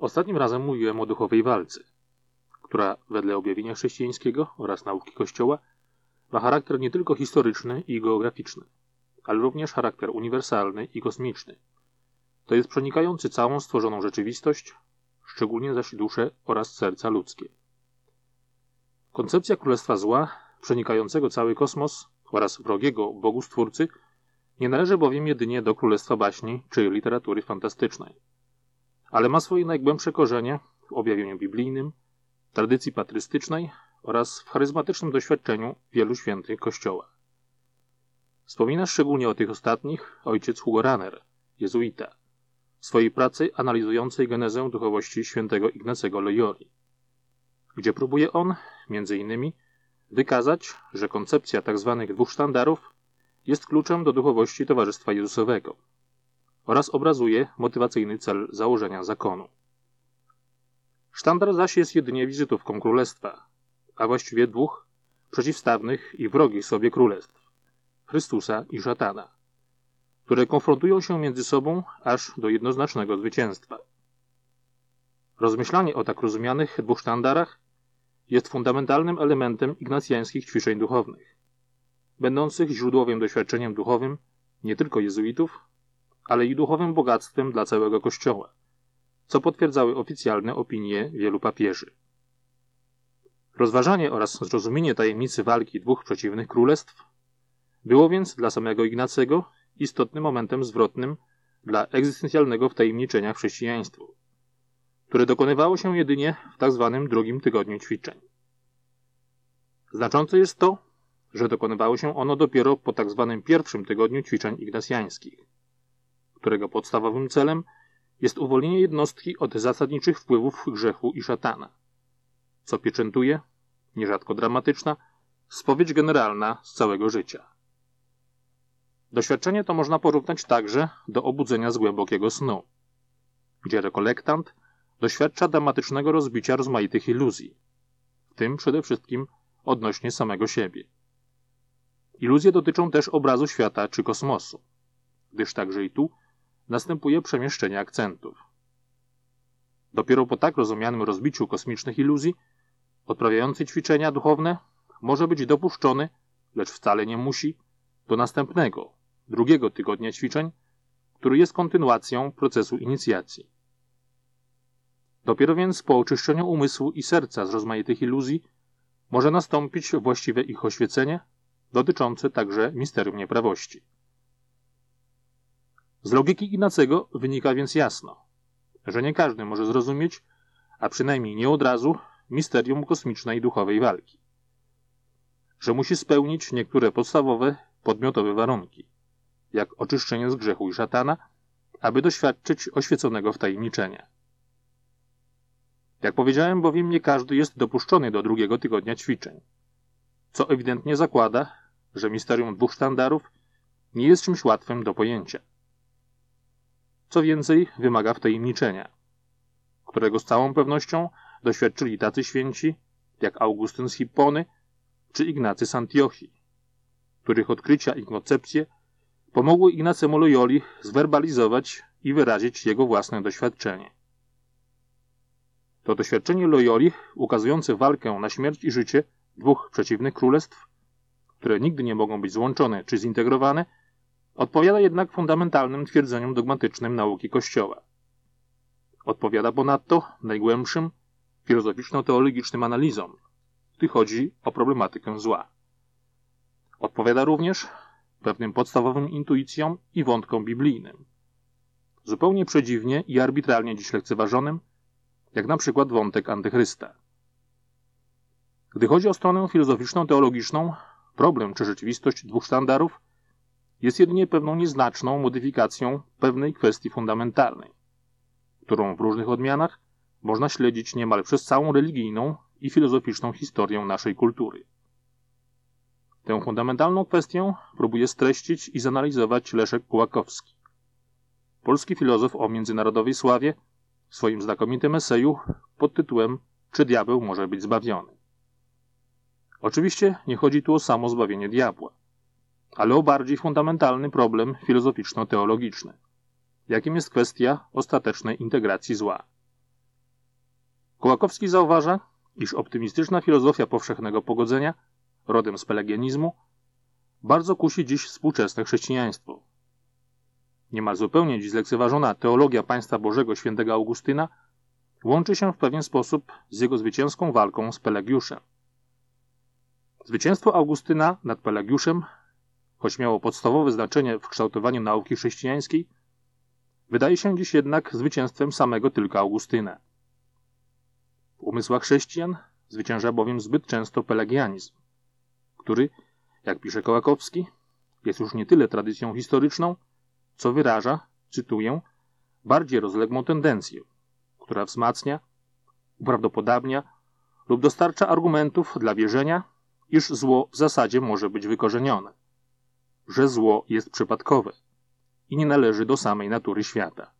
Ostatnim razem mówiłem o duchowej walce, która wedle objawienia chrześcijańskiego oraz nauki Kościoła ma charakter nie tylko historyczny i geograficzny, ale również charakter uniwersalny i kosmiczny. To jest przenikający całą stworzoną rzeczywistość, szczególnie zaś dusze oraz serca ludzkie. Koncepcja Królestwa Zła, przenikającego cały kosmos oraz wrogiego Bogu Stwórcy, nie należy bowiem jedynie do królestwa baśni czy literatury fantastycznej, ale ma swoje najgłębsze korzenie w objawieniu biblijnym, tradycji patrystycznej oraz w charyzmatycznym doświadczeniu wielu świętych Kościoła. Wspomina szczególnie o tych ostatnich ojciec Hugo Ranner, jezuita, w swojej pracy analizującej genezę duchowości świętego Ignacego Loyoli, gdzie próbuje on, między innymi, wykazać, że koncepcja tzw. dwóch sztandarów jest kluczem do duchowości Towarzystwa Jezusowego oraz obrazuje motywacyjny cel założenia zakonu. Sztandar zaś jest jedynie wizytówką królestwa, a właściwie dwóch przeciwstawnych i wrogich sobie królestw, Chrystusa i szatana, które konfrontują się między sobą aż do jednoznacznego zwycięstwa. Rozmyślanie o tak rozumianych dwóch sztandarach jest fundamentalnym elementem ignacjańskich ćwiczeń duchownych, będących źródłowym doświadczeniem duchowym nie tylko jezuitów, ale i duchowym bogactwem dla całego Kościoła, co potwierdzały oficjalne opinie wielu papieży. Rozważanie oraz zrozumienie tajemnicy walki dwóch przeciwnych królestw było więc dla samego Ignacego istotnym momentem zwrotnym dla egzystencjalnego wtajemniczenia w chrześcijaństwo, które dokonywało się jedynie w tzw. drugim tygodniu ćwiczeń. Znaczące jest to, że dokonywało się ono dopiero po tzw. pierwszym tygodniu ćwiczeń ignacjańskich, którego podstawowym celem jest uwolnienie jednostki od zasadniczych wpływów grzechu i szatana, co pieczętuje, nierzadko dramatyczna, spowiedź generalna z całego życia. Doświadczenie to można porównać także do obudzenia z głębokiego snu, gdzie rekolektant doświadcza dramatycznego rozbicia rozmaitych iluzji, w tym przede wszystkim odnośnie samego siebie. Iluzje dotyczą też obrazu świata czy kosmosu, gdyż także i tu następuje przemieszczenie akcentów. Dopiero po tak rozumianym rozbiciu kosmicznych iluzji odprawiający ćwiczenia duchowne może być dopuszczony, lecz wcale nie musi, do następnego, drugiego tygodnia ćwiczeń, który jest kontynuacją procesu inicjacji. Dopiero więc po oczyszczeniu umysłu i serca z rozmaitych iluzji może nastąpić właściwe ich oświecenie, dotyczące także misterium nieprawości. Z logiki Ignacego wynika więc jasno, że nie każdy może zrozumieć, a przynajmniej nie od razu, misterium kosmicznej duchowej walki. Że musi spełnić niektóre podstawowe, podmiotowe warunki, jak oczyszczenie z grzechu i szatana, aby doświadczyć oświeconego wtajemniczenia. Jak powiedziałem bowiem, nie każdy jest dopuszczony do drugiego tygodnia ćwiczeń, co ewidentnie zakłada, że misterium dwóch sztandarów nie jest czymś łatwym do pojęcia. Co więcej, wymaga wtajemniczenia, którego z całą pewnością doświadczyli tacy święci, jak Augustyn z Hippony czy Ignacy z Antiochii, których odkrycia i koncepcje pomogły Ignacemu Loyoli zwerbalizować i wyrazić jego własne doświadczenie. To doświadczenie Loyoli, ukazujące walkę na śmierć i życie dwóch przeciwnych królestw, które nigdy nie mogą być złączone czy zintegrowane, odpowiada jednak fundamentalnym twierdzeniom dogmatycznym nauki Kościoła. Odpowiada ponadto najgłębszym, filozoficzno-teologicznym analizom, gdy chodzi o problematykę zła. Odpowiada również pewnym podstawowym intuicjom i wątkom biblijnym, zupełnie przedziwnie i arbitralnie dziś lekceważonym, jak na przykład wątek antychrysta. Gdy chodzi o stronę filozoficzną-teologiczną, problem czy rzeczywistość dwóch sztandarów jest jedynie pewną nieznaczną modyfikacją pewnej kwestii fundamentalnej, którą w różnych odmianach można śledzić niemal przez całą religijną i filozoficzną historię naszej kultury. Tę fundamentalną kwestię próbuje streścić i zanalizować Leszek Kołakowski, polski filozof o międzynarodowej sławie, w swoim znakomitym eseju pod tytułem „Czy diabeł może być zbawiony?”. Oczywiście nie chodzi tu o samo zbawienie diabła, ale o bardziej fundamentalny problem filozoficzno-teologiczny, jakim jest kwestia ostatecznej integracji zła. Kołakowski zauważa, iż optymistyczna filozofia powszechnego pogodzenia, rodem z pelagianizmu, bardzo kusi dziś współczesne chrześcijaństwo. Niemal zupełnie dziś zlekceważona teologia państwa Bożego świętego Augustyna łączy się w pewien sposób z jego zwycięską walką z Pelagiuszem. Zwycięstwo Augustyna nad Pelagiuszem, choć miało podstawowe znaczenie w kształtowaniu nauki chrześcijańskiej, wydaje się dziś jednak zwycięstwem samego tylko Augustyna. W umysłach chrześcijan zwycięża bowiem zbyt często pelagianizm, który, jak pisze Kołakowski, jest już nie tyle tradycją historyczną, co wyraża, cytuję, bardziej rozległą tendencję, która wzmacnia, uprawdopodobnia lub dostarcza argumentów dla wierzenia, iż zło w zasadzie może być wykorzenione, że zło jest przypadkowe i nie należy do samej natury świata.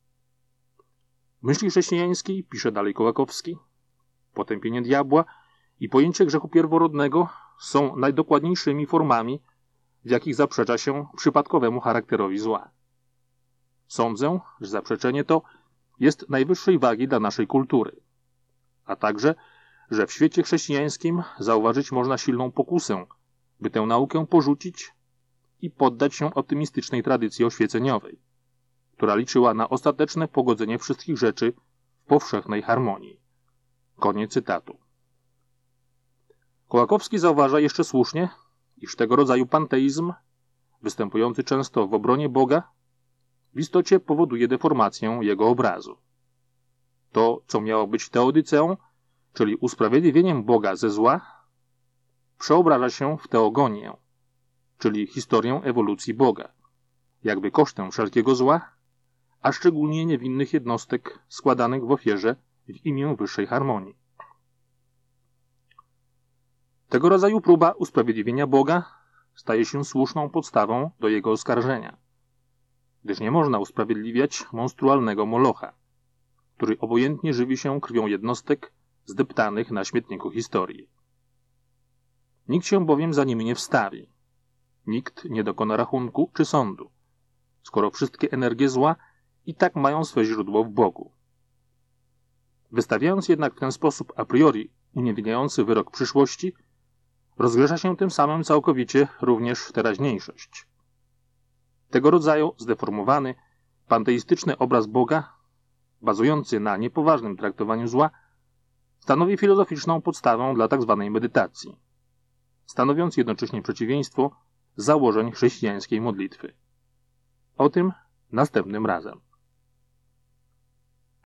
W myśli chrześcijańskiej, pisze dalej Kołakowski, potępienie diabła i pojęcie grzechu pierworodnego są najdokładniejszymi formami, w jakich zaprzecza się przypadkowemu charakterowi zła. Sądzę, że zaprzeczenie to jest najwyższej wagi dla naszej kultury, a także, że w świecie chrześcijańskim zauważyć można silną pokusę, by tę naukę porzucić i poddać się optymistycznej tradycji oświeceniowej, która liczyła na ostateczne pogodzenie wszystkich rzeczy w powszechnej harmonii. Koniec cytatu. Kołakowski zauważa jeszcze słusznie, iż tego rodzaju panteizm, występujący często w obronie Boga, w istocie powoduje deformację jego obrazu. To, co miało być teodyceą, czyli usprawiedliwieniem Boga ze zła, przeobraża się w teogonię, czyli historię ewolucji Boga, jakby kosztem wszelkiego zła, a szczególnie niewinnych jednostek składanych w ofierze w imię wyższej harmonii. Tego rodzaju próba usprawiedliwienia Boga staje się słuszną podstawą do jego oskarżenia, gdyż nie można usprawiedliwiać monstrualnego Molocha, który obojętnie żywi się krwią jednostek zdeptanych na śmietniku historii. Nikt się bowiem za nimi nie wstawi, nikt nie dokona rachunku czy sądu, skoro wszystkie energie zła i tak mają swe źródło w Bogu. Wystawiając jednak w ten sposób a priori uniewinniający wyrok przyszłości, rozgrzesza się tym samym całkowicie również teraźniejszość. Tego rodzaju zdeformowany, panteistyczny obraz Boga, bazujący na niepoważnym traktowaniu zła, stanowi filozoficzną podstawę dla tzw. medytacji, stanowiąc jednocześnie przeciwieństwo założeń chrześcijańskiej modlitwy. O tym następnym razem.